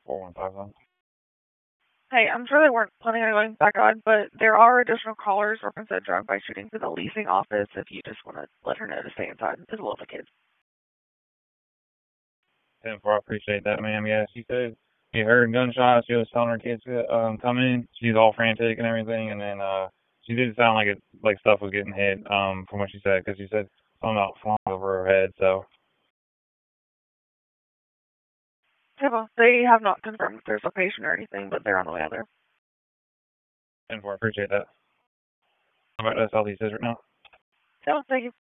4151. Hey, I'm sure they weren't planning on going back on, but there are additional callers referenced at drive-by shooting to the leasing office if you just want to let her know to stay inside as well as the kids. 10-4, I appreciate that, ma'am. Yeah, she said she heard gunshots. She was telling her kids to come in. She's all frantic and everything, and then she did sound like stuff was getting hit from what she said, because she said something about flying over her head, so. Yeah, well, they have not confirmed if there's a patient or anything, but they're on the way out there. 10-4, I appreciate that. How about SLD District now? So, thank you.